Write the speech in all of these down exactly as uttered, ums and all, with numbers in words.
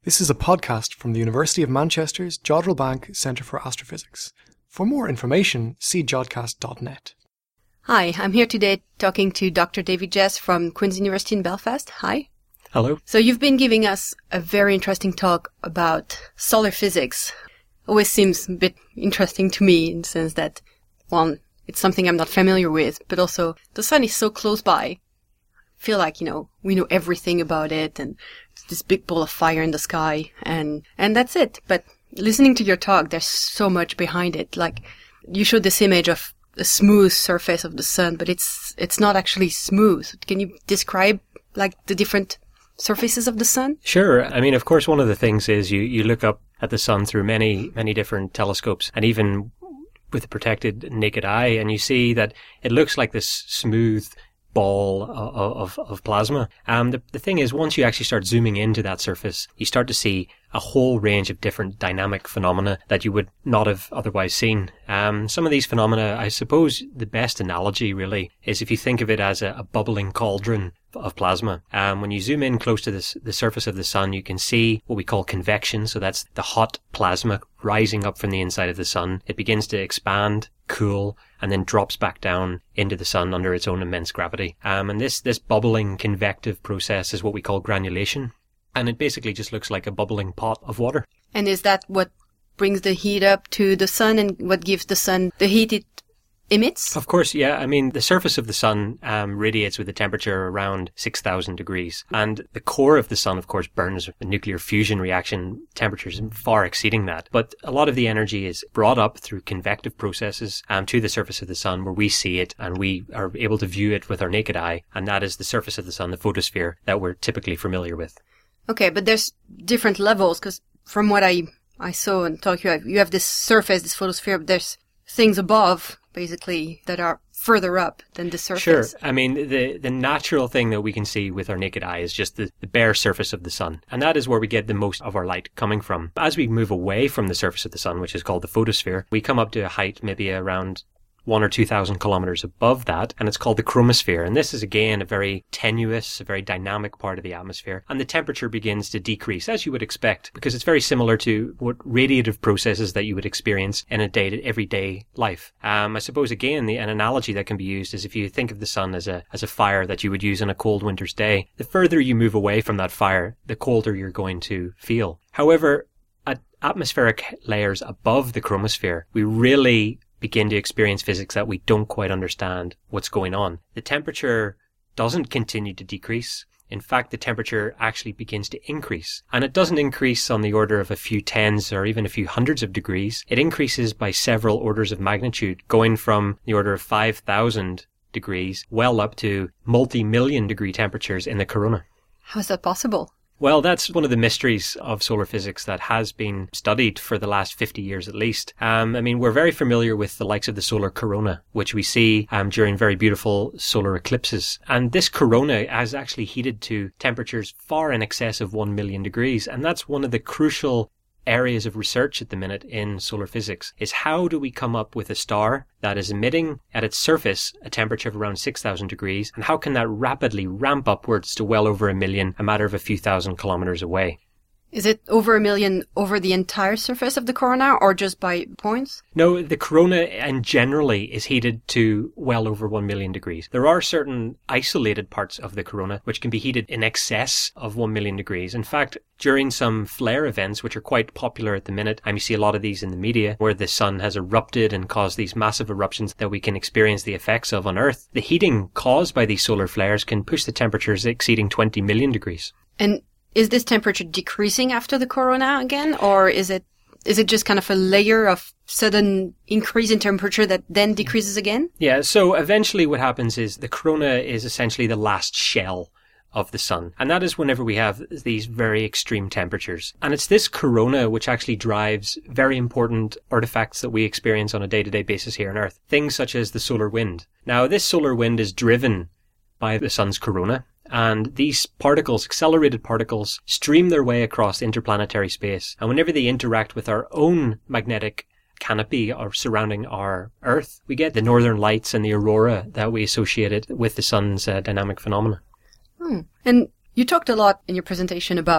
This is a podcast from the University of Manchester's Jodrell Bank Centre for Astrophysics. For more information, see jodcast dot net. Hi, I'm here today talking to Doctor David Jess from Queen's University in Belfast. Hi. Hello. So you've been giving us a very interesting talk about solar physics. Always seems a bit interesting to me in the sense that, one, it's something I'm not familiar with, but also the sun is so close by. I feel like, you know, we know everything about it and this big ball of fire in the sky and, and that's it. But listening to your talk, there's so much behind it. Like, you showed this image of a smooth surface of the sun, but it's, it's not actually smooth. Can you describe, like, the different surfaces of the sun? Sure. I mean, of course, one of the things is you, you look up at the sun through many, many different telescopes and even with a protected naked eye, and you see that it looks like this smooth ball of, of, of plasma. Um, the, the thing is, once you actually start zooming into that surface, you start to see a whole range of different dynamic phenomena that you would not have otherwise seen. Um, some of these phenomena, I suppose the best analogy really is if you think of it as a, a bubbling cauldron of plasma. Um, when you zoom in close to this, the surface of the sun, you can see what we call convection. So that's the hot plasma rising up from the inside of the sun. It begins to expand, cool, and then drops back down into the sun under its own immense gravity. Um, and this, this bubbling convective process is what we call granulation. And it basically just looks like a bubbling pot of water. And is that what brings the heat up to the sun and what gives the sun the heat it emits? Of course, yeah. I mean, the surface of the sun um, radiates with a temperature around six thousand degrees. And the core of the sun, of course, burns with nuclear fusion reaction temperatures far exceeding that. But a lot of the energy is brought up through convective processes um, to the surface of the sun where we see it and we are able to view it with our naked eye. And that is the surface of the sun, the photosphere, that we're typically familiar with. Okay, but there's different levels because from what I I saw and talked to you, you have this surface, this photosphere, but there's things above, basically, that are further up than the surface. Sure. I mean, the the natural thing that we can see with our naked eye is just the, the bare surface of the sun. And that is where we get the most of our light coming from. As we move away from the surface of the sun, which is called the photosphere, we come up to a height maybe around one or two thousand kilometers above that, and it's called the chromosphere. And this is again a very tenuous, a very dynamic part of the atmosphere. And the temperature begins to decrease, as you would expect, because it's very similar to what radiative processes that you would experience in a day, everyday life. Um, I suppose again, the, an analogy that can be used is if you think of the sun as a as a fire that you would use on a cold winter's day, the further you move away from that fire, the colder you're going to feel. However, at atmospheric layers above the chromosphere, we really begin to experience physics that we don't quite understand what's going on. The temperature doesn't continue to decrease. In fact, the temperature actually begins to increase. And it doesn't increase on the order of a few tens or even a few hundreds of degrees. It increases by several orders of magnitude, going from the order of five thousand degrees well up to multi-million degree temperatures in the corona. How is that possible? Well, that's one of the mysteries of solar physics that has been studied for the last fifty years at least. Um, I mean, we're very familiar with the likes of the solar corona, which we see um, during very beautiful solar eclipses. And this corona has actually heated to temperatures far in excess of one million degrees. And that's one of the crucial areas of research at the minute in solar physics, is how do we come up with a star that is emitting at its surface a temperature of around six thousand degrees, and how can that rapidly ramp upwards to well over a million a matter of a few thousand kilometers away? Is it over a million over the entire surface of the corona or just by points? No, the corona and generally is heated to well over one million degrees. There are certain isolated parts of the corona which can be heated in excess of one million degrees. In fact, during some flare events, which are quite popular at the minute, and you see a lot of these in the media, where the sun has erupted and caused these massive eruptions that we can experience the effects of on Earth, the heating caused by these solar flares can push the temperatures exceeding twenty million degrees. And is this temperature decreasing after the corona again, or is it is it just kind of a layer of sudden increase in temperature that then decreases again? Yeah, so eventually what happens is the corona is essentially the last shell of the sun. And that is whenever we have these very extreme temperatures. And it's this corona which actually drives very important artifacts that we experience on a day-to-day basis here on Earth. Things such as the solar wind. Now, this solar wind is driven by the sun's corona. And these particles, accelerated particles, stream their way across interplanetary space. And whenever they interact with our own magnetic canopy or surrounding our Earth, we get the northern lights and the aurora that we associated with the sun's uh, dynamic phenomena. Hmm. And you talked a lot in your presentation about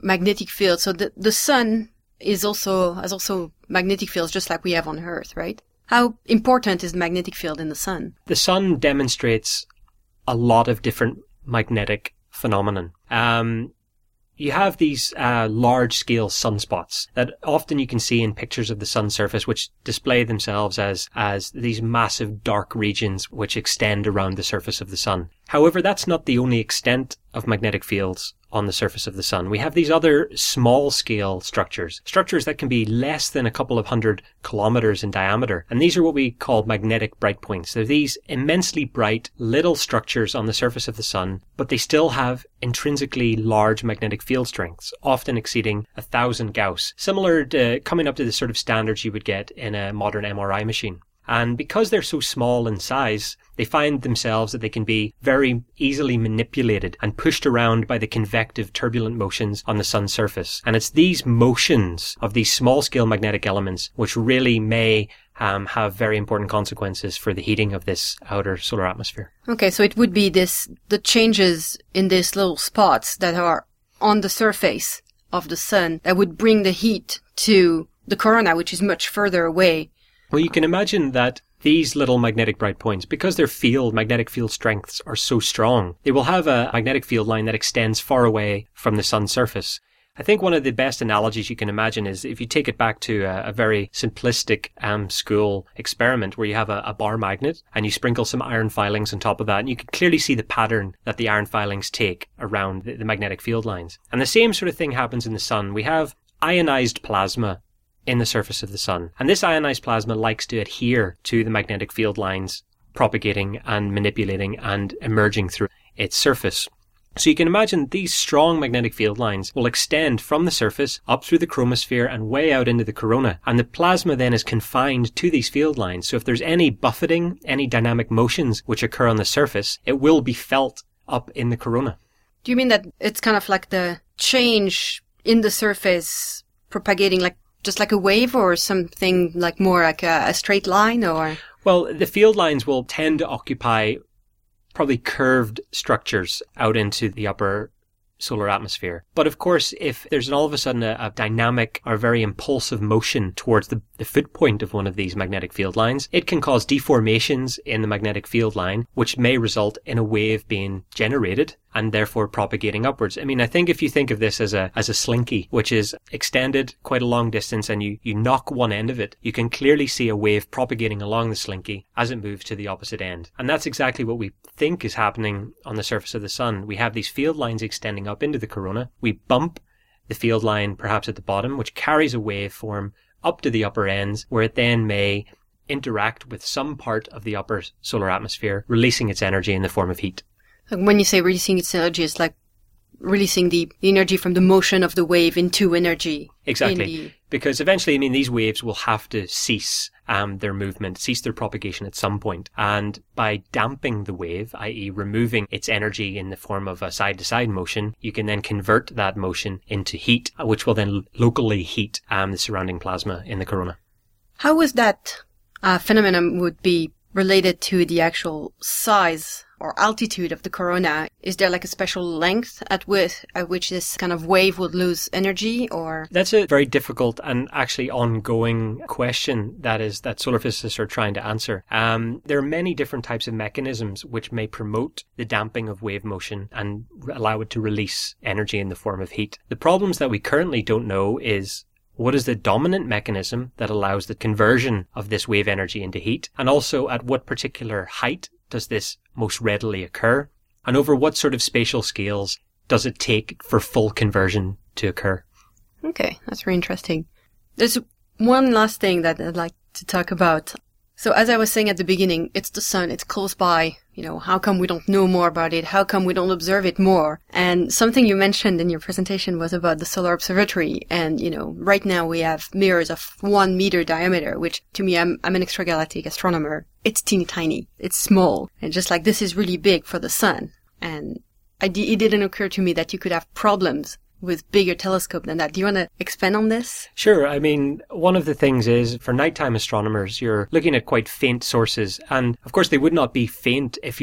magnetic field. So the, the sun is also, has also magnetic fields just like we have on Earth, right? How important is the magnetic field in the sun? The sun demonstrates a lot of different magnetic phenomenon. Um, you have these uh, large-scale sunspots that often you can see in pictures of the sun's surface, which display themselves as as these massive dark regions which extend around the surface of the sun. However, that's not the only extent of magnetic fields on the surface of the sun. We have these other small-scale structures, structures that can be less than a couple of hundred kilometers in diameter. And these are what we call magnetic bright points. They're these immensely bright little structures on the surface of the sun, but they still have intrinsically large magnetic field strengths, often exceeding a thousand Gauss, similar to coming up to the sort of standards you would get in a modern M R I machine. And because they're so small in size, they find themselves that they can be very easily manipulated and pushed around by the convective turbulent motions on the sun's surface. And it's these motions of these small-scale magnetic elements which really may um, have very important consequences for the heating of this outer solar atmosphere. Okay, so it would be this, the changes in these little spots that are on the surface of the sun that would bring the heat to the corona, which is much further away. Well, you can imagine that these little magnetic bright points, because their field, magnetic field strengths are so strong, they will have a magnetic field line that extends far away from the sun's surface. I think one of the best analogies you can imagine is if you take it back to a, a very simplistic um, school experiment where you have a, a bar magnet and you sprinkle some iron filings on top of that, and you can clearly see the pattern that the iron filings take around the, the magnetic field lines. And the same sort of thing happens in the sun. We have ionized plasma in the surface of the sun. And this ionized plasma likes to adhere to the magnetic field lines propagating and manipulating and emerging through its surface. So you can imagine these strong magnetic field lines will extend from the surface up through the chromosphere and way out into the corona. And the plasma then is confined to these field lines. So if there's any buffeting, any dynamic motions which occur on the surface, it will be felt up in the corona. Do you mean that it's kind of like the change in the surface propagating like just like a wave or something like more like a, a straight line or? Well, the field lines will tend to occupy probably curved structures out into the upper solar atmosphere. But of course, if there's an all of a sudden a, a dynamic or very impulsive motion towards the, the foot point of one of these magnetic field lines, it can cause deformations in the magnetic field line, which may result in a wave being generated and therefore propagating upwards. I mean, I think if you think of this as a as a slinky, which is extended quite a long distance and you, you knock one end of it, you can clearly see a wave propagating along the slinky as it moves to the opposite end. And that's exactly what we think is happening on the surface of the sun. We have these field lines extending up into the corona. We bump the field line perhaps at the bottom, which carries a waveform up to the upper ends, where it then may interact with some part of the upper solar atmosphere, releasing its energy in the form of heat. When you say releasing its energy, it's like releasing the energy from the motion of the wave into energy. Exactly. The... Because eventually, I mean, these waves will have to cease um, their movement, cease their propagation at some point. And by damping the wave, that is removing its energy in the form of a side-to-side motion, you can then convert that motion into heat, which will then locally heat um, the surrounding plasma in the corona. How is that uh, phenomenon would be related to the actual size or altitude of the corona? Is there like a special length at which, at which this kind of wave would lose energy, or? That's a very difficult and actually ongoing question that is that solar physicists are trying to answer. Um, there are many different types of mechanisms which may promote the damping of wave motion and allow it to release energy in the form of heat. The problems that we currently don't know is what is the dominant mechanism that allows the conversion of this wave energy into heat, and also at what particular height does this most readily occur, and over what sort of spatial scales does it take for full conversion to occur? Okay, that's very interesting. There's one last thing that I'd like to talk about. So as I was saying at the beginning, it's the sun, it's close by. You know, how come we don't know more about it? How come we don't observe it more? And something you mentioned in your presentation was about the Solar Observatory. And, you know, right now we have mirrors of one meter diameter, which to me, I'm, I'm an extragalactic astronomer. It's teeny tiny. It's small. And just like this is really big for the sun. And I d- it didn't occur to me that you could have problems with bigger telescope than that. Do you want to expand on this? Sure. I mean, one of the things is for nighttime astronomers, you're looking at quite faint sources. And of course, they would not be faint if you were up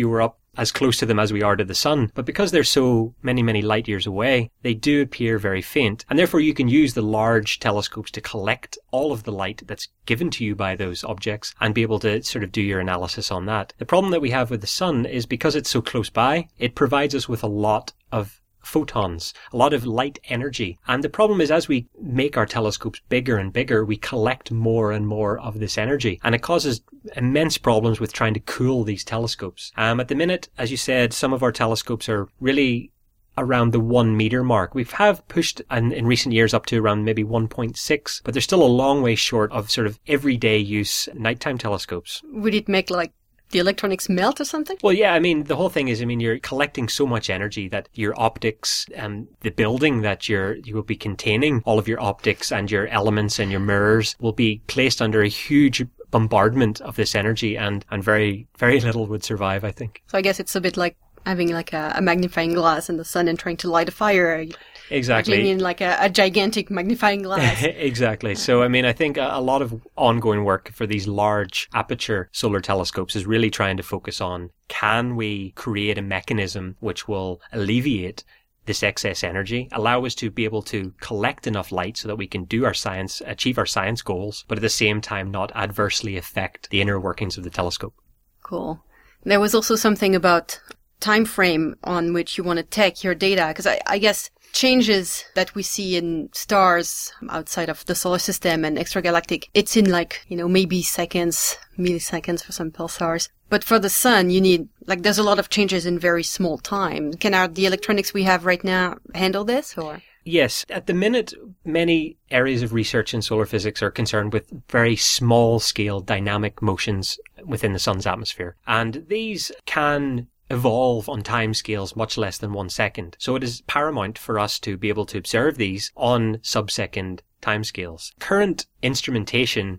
as close to them as we are to the sun. But because they're so many, many light years away, they do appear very faint. And therefore you can use the large telescopes to collect all of the light that's given to you by those objects and be able to sort of do your analysis on that. The problem that we have with the sun is because it's so close by, it provides us with a lot of photons, a lot of light energy. And the problem is, as we make our telescopes bigger and bigger, we collect more and more of this energy. And it causes immense problems with trying to cool these telescopes. Um, at the minute, as you said, some of our telescopes are really around the one meter mark. We have pushed in, in recent years up to around maybe one point six, but they're still a long way short of sort of everyday use nighttime telescopes. Would it make like the electronics melt or something? Well, yeah, I mean, the whole thing is, I mean, you're collecting so much energy that your optics and the building that you're, you will be containing, all of your optics and your elements and your mirrors will be placed under a huge bombardment of this energy, and, and very, very little would survive, I think. So I guess it's a bit like having like a, a magnifying glass in the sun and trying to light a fire. Exactly. In like a, a gigantic magnifying glass. Exactly. So, I mean, I think a, a lot of ongoing work for these large aperture solar telescopes is really trying to focus on, can we create a mechanism which will alleviate this excess energy, allow us to be able to collect enough light so that we can do our science, achieve our science goals, but at the same time not adversely affect the inner workings of the telescope. Cool. There was also something about time frame on which you want to take your data, because I, I guess changes that we see in stars outside of the solar system and extragalactic, it's in like, you know, maybe seconds, milliseconds for some pulsars. But for the sun, you need, like, there's a lot of changes in very small time. Can our, the electronics we have right now handle this, or? Yes. At the minute, many areas of research in solar physics are concerned with very small-scale dynamic motions within the sun's atmosphere. And these can evolve on timescales much less than one second. So it is paramount for us to be able to observe these on sub-second timescales. Current instrumentation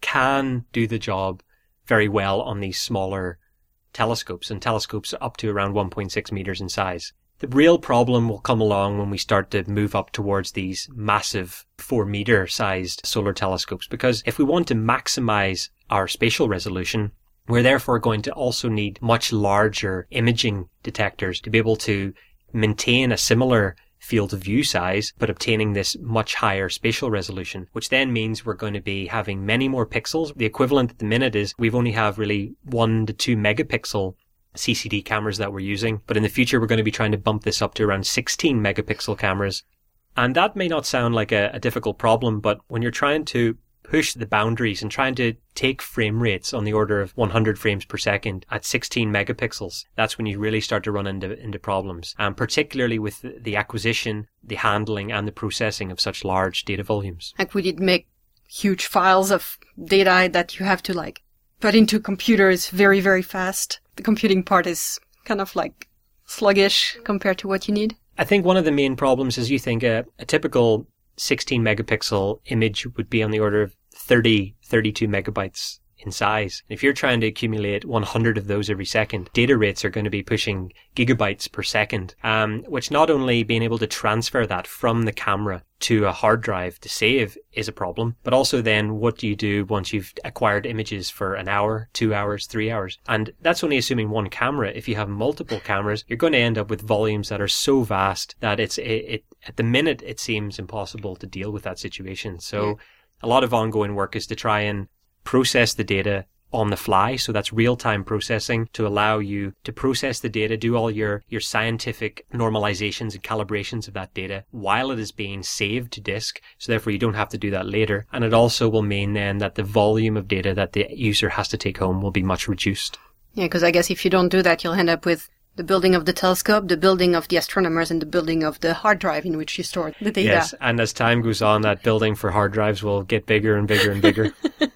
can do the job very well on these smaller telescopes, and telescopes up to around one point six meters in size. The real problem will come along when we start to move up towards these massive four meter sized solar telescopes, because if we want to maximize our spatial resolution, we're therefore going to also need much larger imaging detectors to be able to maintain a similar field of view size, but obtaining this much higher spatial resolution, which then means we're going to be having many more pixels. The equivalent at the minute is we've only have really one to two megapixel C C D cameras that we're using, but in the future we're going to be trying to bump this up to around sixteen megapixel cameras. And that may not sound like a, a difficult problem, but when you're trying to push the boundaries and trying to take frame rates on the order of one hundred frames per second at sixteen megapixels, that's when you really start to run into, into problems. And particularly with the acquisition, the handling and the processing of such large data volumes. Like, would it make huge files of data that you have to like put into computers very, very fast? The computing part is kind of like sluggish compared to what you need. I think one of the main problems is you think a, a typical sixteen megapixel image would be on the order of thirty, thirty-two megabytes in size. If you're trying to accumulate one hundred of those every second, data rates are going to be pushing gigabytes per second, um, which not only being able to transfer that from the camera to a hard drive to save is a problem, but also then what do you do once you've acquired images for an hour, two hours, three hours? And that's only assuming one camera. If you have multiple cameras, you're going to end up with volumes that are so vast that it's, it, it at the minute, it seems impossible to deal with that situation. So yeah. A lot of ongoing work is to try and process the data on the fly. So that's real-time processing to allow you to process the data, do all your, your scientific normalizations and calibrations of that data while it is being saved to disk. So therefore you don't have to do that later. And it also will mean then that the volume of data that the user has to take home will be much reduced. Yeah, because I guess if you don't do that, you'll end up with the building of the telescope, the building of the astronomers, and the building of the hard drive in which you store the data. Yes, and as time goes on, that building for hard drives will get bigger and bigger and bigger.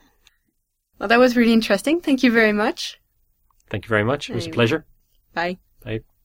Well, that was really interesting. Thank you very much. Thank you very much. It was a pleasure. Bye. Bye.